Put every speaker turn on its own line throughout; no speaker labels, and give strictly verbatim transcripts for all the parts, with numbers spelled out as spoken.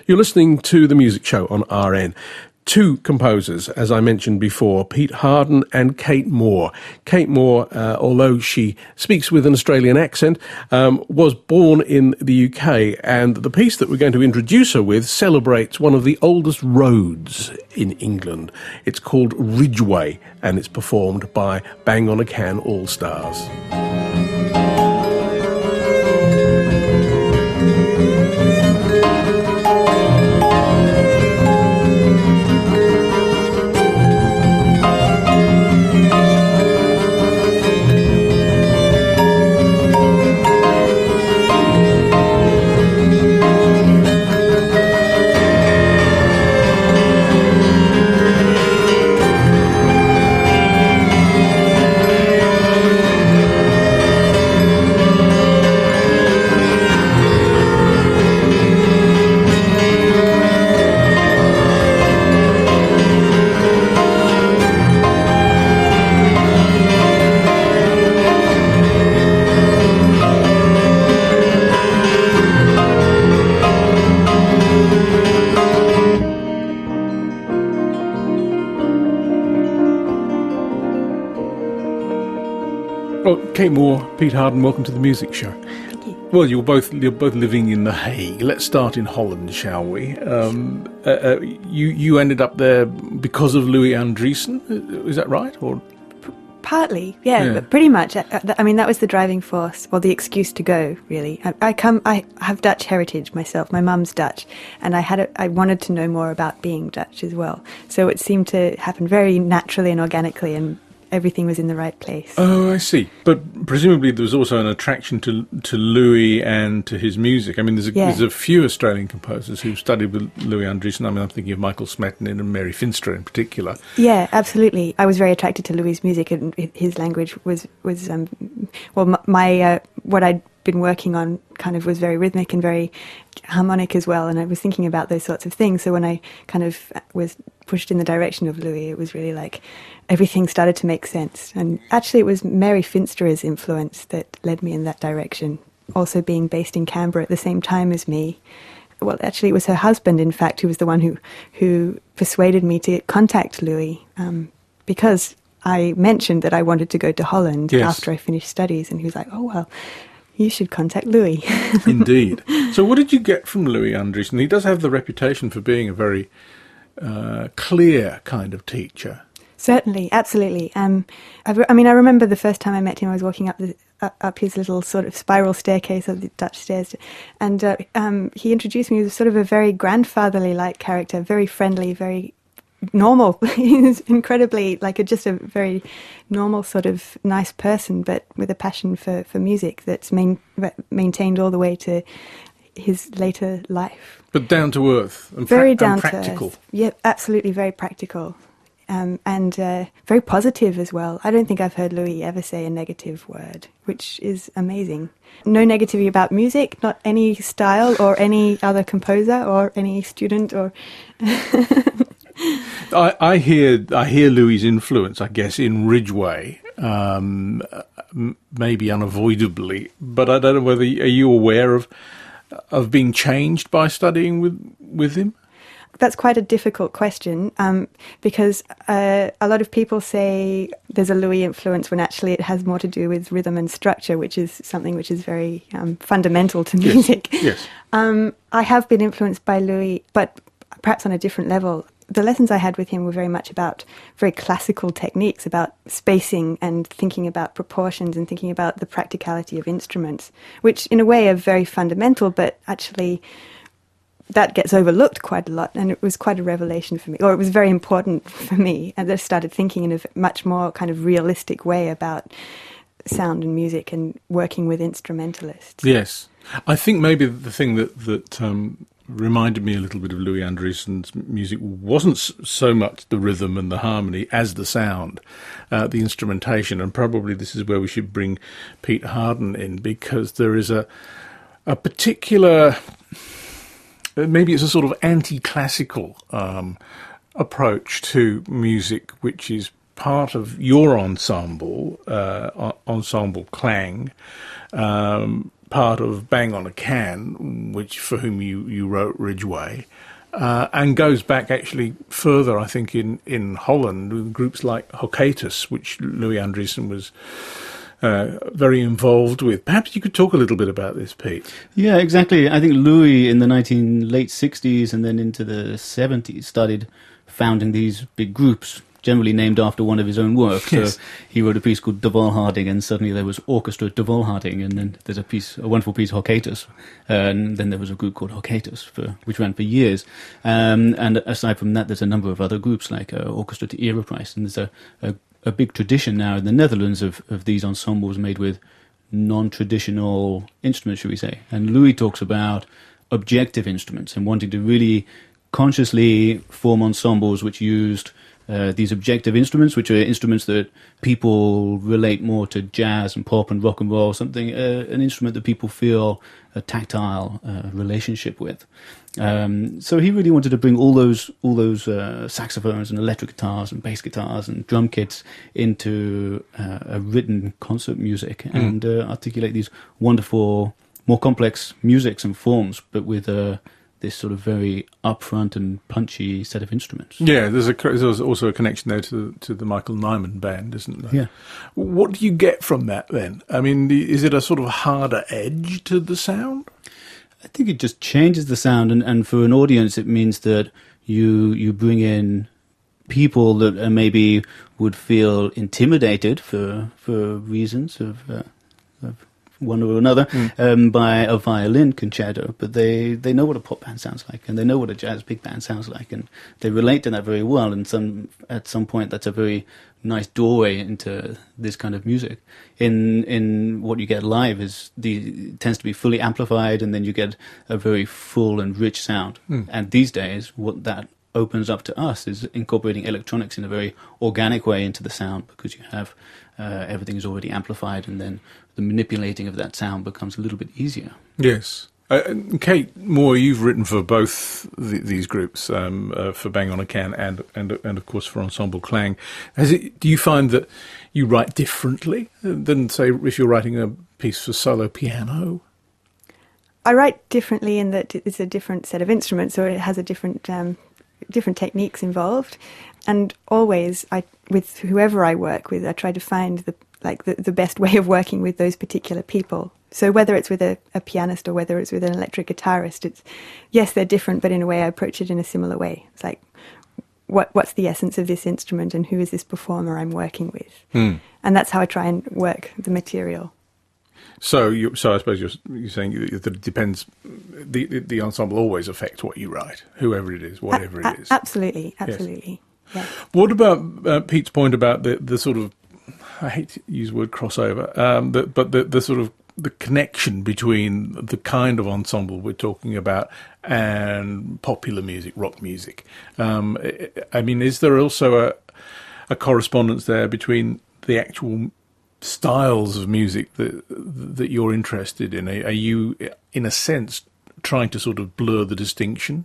You're listening to The Music Show on R N. Two composers, as I mentioned before, Pete Harden and Kate Moore. Kate Moore, uh, although she speaks with an Australian accent, um, was born in the U K, and the piece that we're going to introduce her with celebrates one of the oldest roads in England. It's called Ridgeway, and it's performed by Bang on a Can All-Stars. Well, Kate Moore, Pete Harden, welcome to The Music Show.
Thank you.
Well, you're both you're both living in The Hague. Let's start in Holland, shall we? Um, uh, uh, you you ended up there because of Louis Andriessen, is that right? Or
partly, yeah,
yeah.
But pretty much. I, I mean, that was the driving force, or the excuse to go. Really, I, I come. I have Dutch heritage myself. My mum's Dutch, and I had. A, I wanted to know more about being Dutch as well. So it seemed to happen very naturally and organically, and everything was in the right place.
Oh, I see. But presumably there was also an attraction to to Louis and to his music. I mean, there's a,
Yeah.
there's a few Australian composers who've studied with Louis Andriessen. I mean, I'm thinking of Michael Smetana and Mary Finster in particular.
Yeah, absolutely. I was very attracted to Louis' music, and his language was was um, well, my, my uh, what I'd been working on kind of was very rhythmic and very harmonic as well, and I was thinking about those sorts of things. So when I kind of was pushed in the direction of Louis, it was really like everything started to make sense. And actually it was Mary Finster's influence that led me in that direction, also being based in Canberra at the same time as me. Well, actually it was her husband, in fact, who was the one who, who persuaded me to contact Louis, um, because I mentioned that I wanted to go to Holland
Yes.
after I finished studies, and he was like, oh, well, you should contact Louis.
Indeed. So what did you get from Louis Andriessen? He does have the reputation for being a very uh, clear kind of teacher.
Certainly, absolutely. Um, I, re- I mean, I remember the first time I met him, I was walking up the, up, up his little sort of spiral staircase of the Dutch stairs, and uh, um, he introduced me as sort of a very grandfatherly-like character, very friendly, very normal. He's incredibly, like, a, just a very normal sort of nice person, but with a passion for, for music that's main, maintained all the way to his later life.
But down to earth and,
Very
pra-
down
and
to
practical.
earth. Yeah, absolutely, very practical. Um, and uh, very positive as well. I don't think I've heard Louis ever say a negative word, which is amazing. No negativity about music, not any style or any other composer or any student or...
I, I hear I hear Louis' influence, I guess, in Ridgeway, um, m- maybe unavoidably. But I don't know whether are you aware of of being changed by studying with with him?
That's quite a difficult question, um, because uh, a lot of people say there's a Louis influence when actually it has more to do with rhythm and structure, which is something which is very um, fundamental to music.
Yes. yes.
Um, I have been influenced by Louis, but perhaps on a different level. The lessons I had with him were very much about very classical techniques, about spacing and thinking about proportions and thinking about the practicality of instruments, which in a way are very fundamental, but actually that gets overlooked quite a lot, and it was quite a revelation for me, or it was very important for me, and I started thinking in a much more kind of realistic way about sound and music and working with instrumentalists.
Yes. I think maybe the thing that, that um, reminded me a little bit of Louis Andriessen's music wasn't so much the rhythm and the harmony as the sound, uh, the instrumentation, and probably this is where we should bring Pete Harden in, because there is a a particular... maybe it's a sort of anti-classical um, approach to music, which is part of your ensemble, uh, ensemble Klang, um, part of Bang on a Can, which for whom you, you wrote Ridgeway, uh, and goes back actually further, I think, in, in Holland, with groups like Hocatus, which Louis Andriessen was uh, very involved with. Perhaps you could talk a little bit about this, Pete.
Yeah, exactly. I think Louis in the nineteen late sixties and then into the seventies started founding these big groups, generally named after one of his own works.
Yes.
So he wrote a piece called De Volharding, and suddenly there was Orchestra De Volharding, and then there's a piece, a wonderful piece, Hocatus, and then there was a group called Hocatus, for, which ran for years. Um, and aside from that, there's a number of other groups, like uh, Orchestra de Ereprice, and there's a, a, a big tradition now in the Netherlands of, of these ensembles made with non-traditional instruments, should we say. And Louis talks about objective instruments and wanting to really consciously form ensembles which used uh, these objective instruments, which are instruments that people relate more to jazz and pop and rock and roll, something, uh, an instrument that people feel a tactile uh, relationship with. Um, so he really wanted to bring all those all those uh, saxophones and electric guitars and bass guitars and drum kits into uh, a written concert music mm. and uh, articulate these wonderful, more complex musics and forms, but with a uh, this sort of very upfront and punchy set of instruments.
Yeah, there's a there's also a connection there to to the Michael Nyman band, isn't there?
Yeah.
What do you get from that then? I mean, is it a sort of harder edge to the sound?
I think it just changes the sound, and, and for an audience, it means that you you bring in people that uh, maybe would feel intimidated for for reasons of. Uh, of one or another, mm. um, by a violin concerto, but they, they know what a pop band sounds like, and they know what a jazz big band sounds like, and they relate to that very well, and some at some point that's a very nice doorway into this kind of music. In in what you get live is the tends to be fully amplified, and then you get a very full and rich sound. Mm. And these days, what that opens up to us is incorporating electronics in a very organic way into the sound, because you have uh, everything is already amplified, and then the manipulating of that sound becomes a little bit easier.
Yes. Uh, Kate Moore, you've written for both the, these groups, um, uh, for Bang on a Can and, and and of course for Ensemble Klang. Has it? Do you find that you write differently than, say, if you're writing a piece for solo piano?
I write differently in that it's a different set of instruments, so it has a different um, different techniques involved. And always, I with whoever I work with, I try to find the like the, the best way of working with those particular people. So whether it's with a, a pianist or whether it's with an electric guitarist, it's yes, they're different, but in a way I approach it in a similar way. It's like, what what's the essence of this instrument, and who is this performer I'm working with? Mm. And that's how I try and work the material.
So, you, so I suppose you're, you're saying that it depends. The, the the ensemble always affects what you write, whoever it is, whatever a, a,
it is. Absolutely, absolutely. Yes. Yeah.
What about uh, Pete's point about the the sort of, I hate to use the word crossover, um, the, but the, the sort of the connection between the kind of ensemble we're talking about and popular music, rock music. Um, I mean, is there also a, a correspondence there between the actual styles of music that that you're interested in? Are you, in a sense, trying to sort of blur the distinction?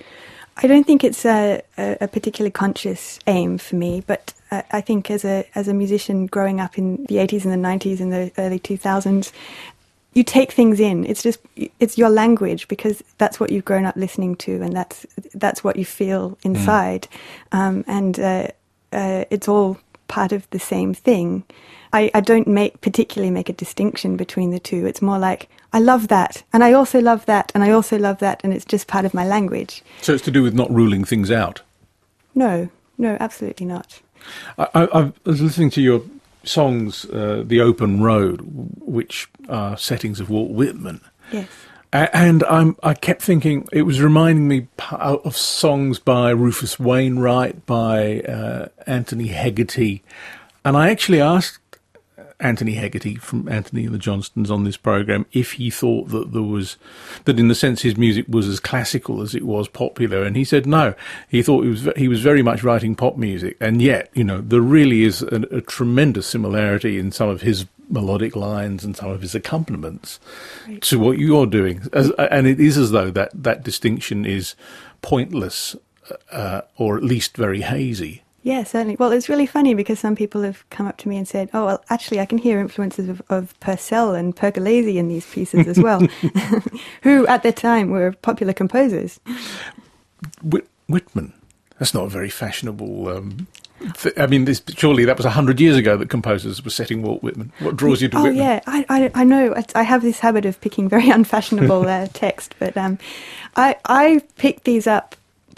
I don't think it's a, a particularly conscious aim for me, but uh, I think as a as a musician growing up in the eighties and the nineties and the early two thousands, you take things in. It's just it's your language, because that's what you've grown up listening to, and that's that's what you feel inside, mm. um, and uh, uh, it's all part of the same thing. I, I don't make particularly make a distinction between the two. It's more like, I love that, and I also love that, and I also love that, and it's just part of my language.
So it's to do with not ruling things out?
No, no, absolutely not.
I, I, I was listening to your songs, uh, The Open Road, which are settings of Walt Whitman.
Yes.
And I'm, I kept thinking, it was reminding me of songs by Rufus Wainwright, by uh, Anthony Hegarty. And I actually asked Anthony Hegarty from Anthony and the Johnstons on this program if he thought that there was, that in the sense his music was as classical as it was popular, and he said no. He thought he was he was very much writing pop music, and yet, you know, there really is a, a tremendous similarity in some of his melodic lines and some of his accompaniments right. to what you're doing, as, and it is as though that that distinction is pointless, uh, or at least very hazy.
Yeah, certainly. Well, it's really funny because some people have come up to me and said, oh, well, actually, I can hear influences of, of Purcell and Pergolesi in these pieces as well, who at their time were popular composers.
Whit- Whitman, that's not a very fashionable... Um, th- I mean, this, surely that was one hundred years ago that composers were setting Walt Whitman. What draws you to
oh,
Whitman?
Oh, yeah, I, I, I know. I, I have this habit of picking very unfashionable uh, text, but um, I, I picked these up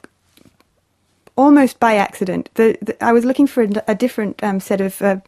almost by accident. The, the, I was looking for a, a different um, set of, uh,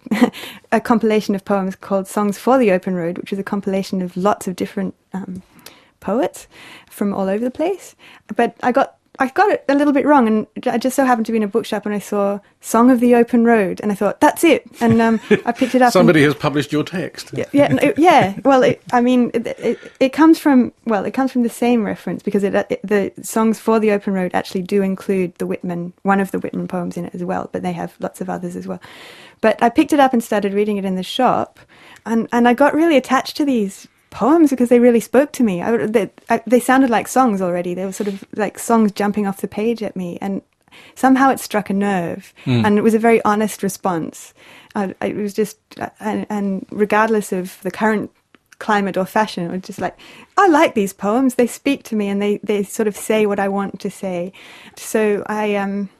a compilation of poems called Songs for the Open Road, which was a compilation of lots of different um, poets from all over the place. But I got I got it a little bit wrong, and I just so happened to be in a bookshop and I saw Song of the Open Road, and I thought, that's it. And um, I picked it up.
Somebody
and,
has published your text.
Yeah, yeah, no, yeah. Well, it, I mean, it, it, it comes from, well, it comes from the same reference, because it, it, the Songs for the Open Road actually do include the Whitman, one of the Whitman poems in it as well, but they have lots of others as well. But I picked it up and started reading it in the shop, and, and I got really attached to these poems because they really spoke to me. I, they, I, they sounded like songs already. They were sort of like songs jumping off the page at me, and somehow it struck a nerve. Mm. And it was a very honest response. Uh, it was just, uh, and, and regardless of the current climate or fashion, it was just like, I like these poems. They speak to me, and they, they sort of say what I want to say. So I um,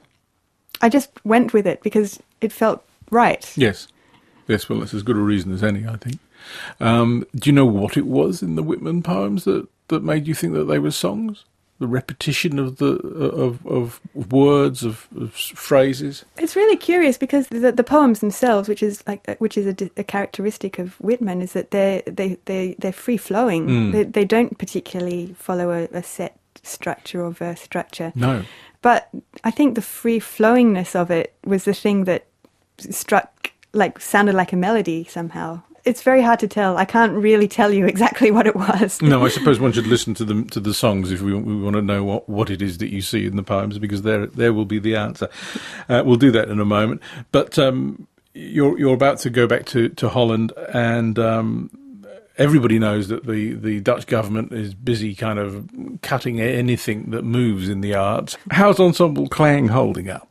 I just went with it because it felt right.
Yes. Yes, well, that's as good a reason as any, I think. Um, do you know what it was in the Whitman poems that, that made you think that they were songs? The repetition of the of, of words, of, of phrases?
It's really curious because the, the poems themselves, which is like which is a, a characteristic of Whitman, is that they're they they they're free flowing. Mm. They, they don't particularly follow a, a set structure or verse structure.
No,
but I think the free flowingness of it was the thing that struck, like, sounded like a melody somehow. It's very hard to tell. I can't really tell you exactly what it was.
No, I suppose one should listen to the to the songs if we we want to know what, what it is that you see in the poems, because there there will be the answer. Uh, we'll do that in a moment. But um, you're you're about to go back to, to Holland, and um, everybody knows that the, the Dutch government is busy kind of cutting anything that moves in the arts. How's Ensemble Klang holding up?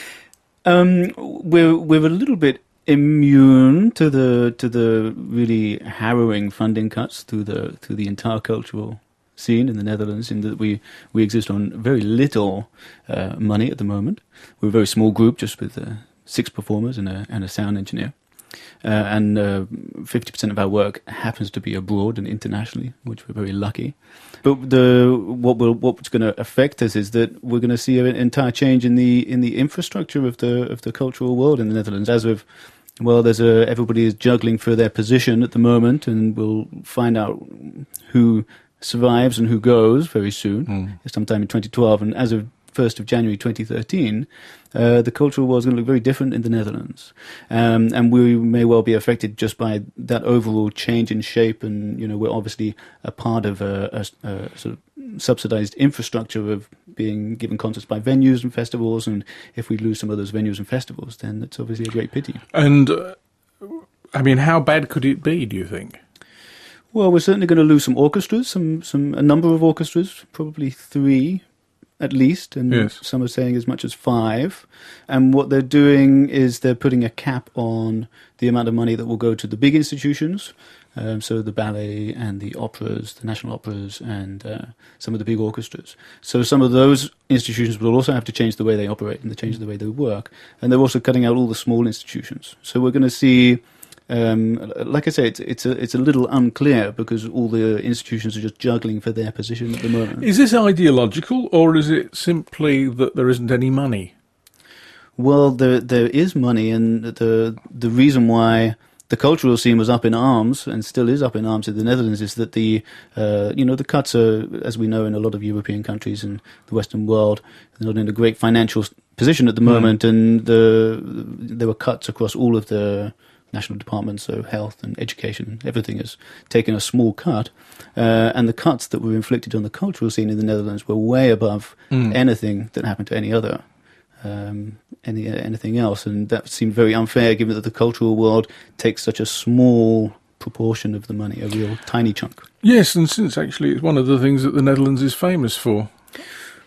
Um, we're we're a little bit immune to the to the really harrowing funding cuts through the through the entire cultural scene in the Netherlands, in that we we exist on very little uh, money at the moment. We're a very small group, just with uh, six performers and a and a sound engineer, uh, and uh, fifty percent of our work happens to be abroad and internationally, which we're very lucky. But the what will what's going to affect us is that we're going to see an entire change in the in the infrastructure of the of the cultural world in the Netherlands. As of well, there's a everybody is juggling for their position at the moment, and we'll find out who survives and who goes very soon, mm. sometime in twenty twelve. And as of first of January twenty thirteen, uh, the cultural world is going to look very different in the Netherlands, um, and we may well be affected just by that overall change in shape. And you know, we're obviously a part of a, a, a sort of subsidized infrastructure of being given concerts by venues and festivals, and if we lose some of those venues and festivals, then that's obviously a great pity.
And uh, I mean, how bad could it be, do you think?
Well, we're certainly going to lose some orchestras, some some a number of orchestras, probably three at least, and yes. Some are saying as much as five. And what they're doing is they're putting a cap on the amount of money that will go to the big institutions, um, so the ballet and the operas, the national operas, and uh, some of the big orchestras. So some of those institutions will also have to change the way they operate and to change the way they work. And they're also cutting out all the small institutions. So we're going to see... Um, like I say, it's it's a it's a little unclear because all the institutions are just juggling for their position at the moment.
Is this ideological, or is it simply that there isn't any money?
Well, there there is money, and the the reason why the cultural scene was up in arms and still is up in arms in the Netherlands is that the uh, you know the cuts are, as we know, in a lot of European countries and the Western world, they're not in a great financial position at the moment, mm. and the there were cuts across all of the national departments, so health and education, everything has taken a small cut, uh, and the cuts that were inflicted on the cultural scene in the Netherlands were way above mm. anything that happened to any other, um, any anything else, and that seemed very unfair, given that the cultural world takes such a small proportion of the money, a real tiny chunk.
Yes, and since actually it's one of the things that the Netherlands is famous for.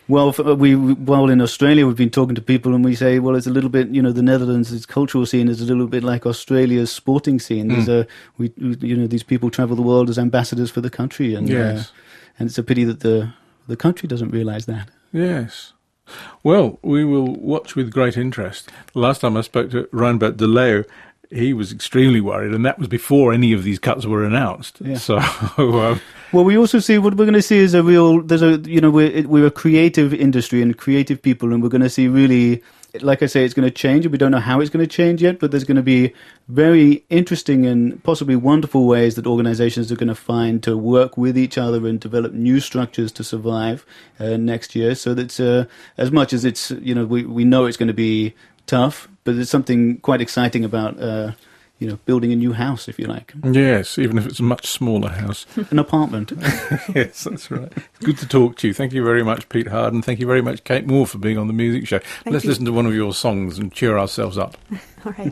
Well, we while in Australia, we've been talking to people, and we say, well, it's a little bit, you know, the Netherlands' its cultural scene is a little bit like Australia's sporting scene. There's mm. a, we, you know, these people travel the world as ambassadors for the country, and
yes.
uh, and it's a pity that the the country doesn't realise that.
Yes. Well, we will watch with great interest. The last time I spoke to Reinbert de Leeuw, he was extremely worried, and that was before any of these cuts were announced. Yeah. So, um,
well, we also see what we're going to see is a real. There's a you know we're we're a creative industry and creative people, and we're going to see really, like I say, it's going to change, and we don't know how it's going to change yet. But there's going to be very interesting and possibly wonderful ways that organisations are going to find to work with each other and develop new structures to survive uh, next year. So that's uh, as much as it's you know we we know it's going to be tough, but there's something quite exciting about, uh, you know, building a new house, if you like.
Yes, even if it's a much smaller house.
An apartment.
Yes, that's right. Good to talk to you. Thank you very much, Pete Harden. Thank you very much, Kate Moore, for being on The Music Show.
Thank
Let's
you.
listen to one of your songs and cheer ourselves up.
All right.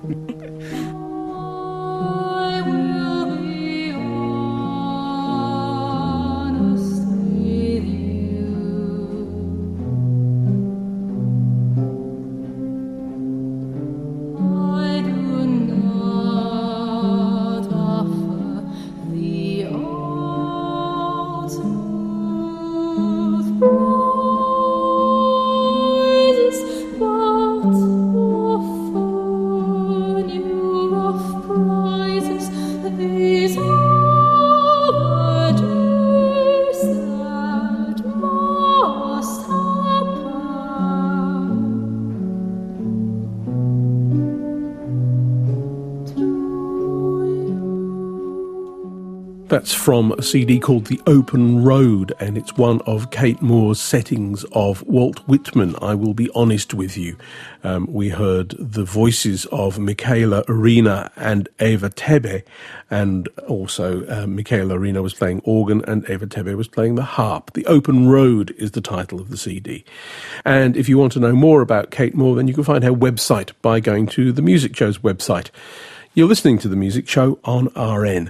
That's from a C D called The Open Road, and it's one of Kate Moore's settings of Walt Whitman, I Will Be Honest With You. Um, we heard the voices of Michaela Arena and Eva Tebe, and also uh, Michaela Arena was playing organ and Eva Tebe was playing the harp. The Open Road is the title of the C D. And if you want to know more about Kate Moore, then you can find her website by going to the Music Show's website. You're listening to The Music Show on R N.